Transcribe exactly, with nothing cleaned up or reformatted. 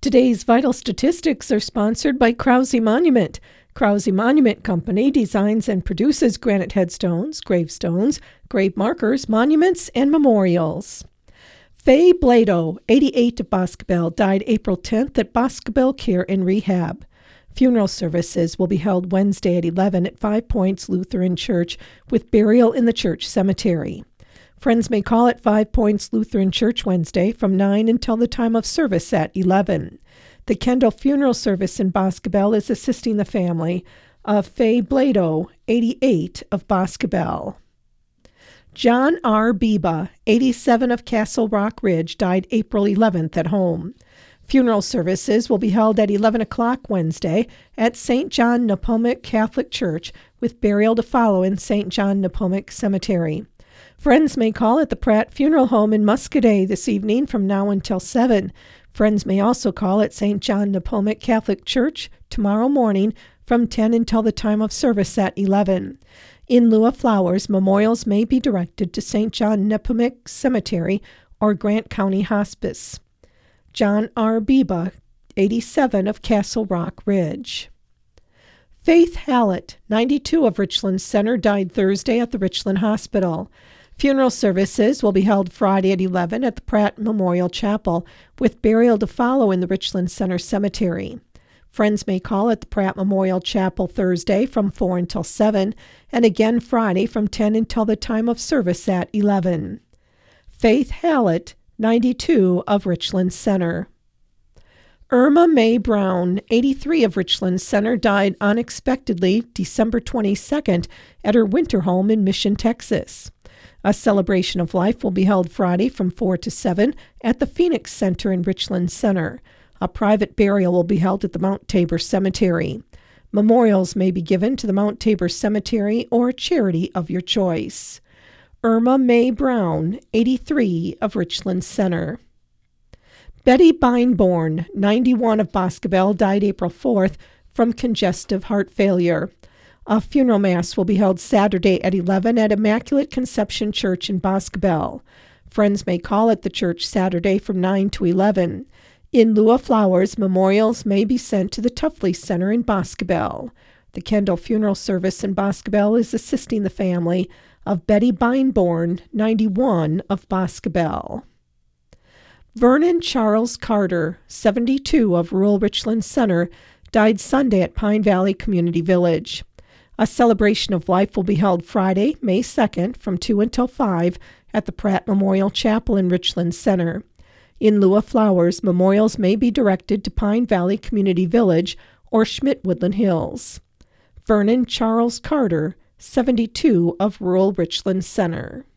Today's vital statistics are sponsored by Krause Monument. Krause Monument Company designs and produces granite headstones, gravestones, grave markers, monuments, and memorials. Faye Blado, eighty-eight, of Boscobel, died April tenth at Boscobel Care and Rehab. Funeral services will be held Wednesday at eleven at Five Points Lutheran Church with burial in the church cemetery. Friends may call at Five Points Lutheran Church Wednesday from nine until the time of service at eleven. The Kendall Funeral Service in Boscobel is assisting the family of Faye Blado, eighty-eight, of Boscobel. John R. Biba, eighty-seven, of Castle Rock Ridge, died April eleventh at home. Funeral services will be held at eleven o'clock Wednesday at Saint John Nepomuk Catholic Church with burial to follow in Saint John Nepomuk Cemetery. Friends may call at the Pratt Funeral Home in Muscadet this evening from now until seven. Friends may also call at Saint John Nepomuk Catholic Church tomorrow morning from ten until the time of service at eleven. In lieu of flowers, memorials may be directed to Saint John Nepomuk Cemetery or Grant County Hospice. John R. Biba, eighty-seven, of Castle Rock Ridge. Faith Hallett, ninety-two, of Richland Center, died Thursday at the Richland Hospital. Funeral services will be held Friday at eleven at the Pratt Memorial Chapel, with burial to follow in the Richland Center Cemetery. Friends may call at the Pratt Memorial Chapel Thursday from four until seven, and again Friday from ten until the time of service at eleven. Faith Hallett, ninety-two, of Richland Center. Irma Mae Brown, eighty-three, of Richland Center, died unexpectedly December twenty-second at her winter home in Mission, Texas. A celebration of life will be held Friday from four to seven at the Phoenix Center in Richland Center. A private burial will be held at the Mount Tabor Cemetery. Memorials may be given to the Mount Tabor Cemetery or a charity of your choice. Irma Mae Brown, eighty-three, of Richland Center. Betty Beinborn, ninety-one, of Boscobel, died April fourth from congestive heart failure. A funeral mass will be held Saturday at eleven at Immaculate Conception Church in Boscobel. Friends may call at the church Saturday from nine to eleven. In lieu of flowers, memorials may be sent to the Tuffley Center in Boscobel. The Kendall Funeral Service in Boscobel is assisting the family of Betty Beinborn, ninety-one, of Boscobel. Vernon Charles Carter, seventy-two, of rural Richland Center, died Sunday at Pine Valley Community Village. A celebration of life will be held Friday, May second, from two until five at the Pratt Memorial Chapel in Richland Center. In lieu of flowers, memorials may be directed to Pine Valley Community Village or Schmidt Woodland Hills. Vernon Charles Carter, seventy-two, of rural Richland Center.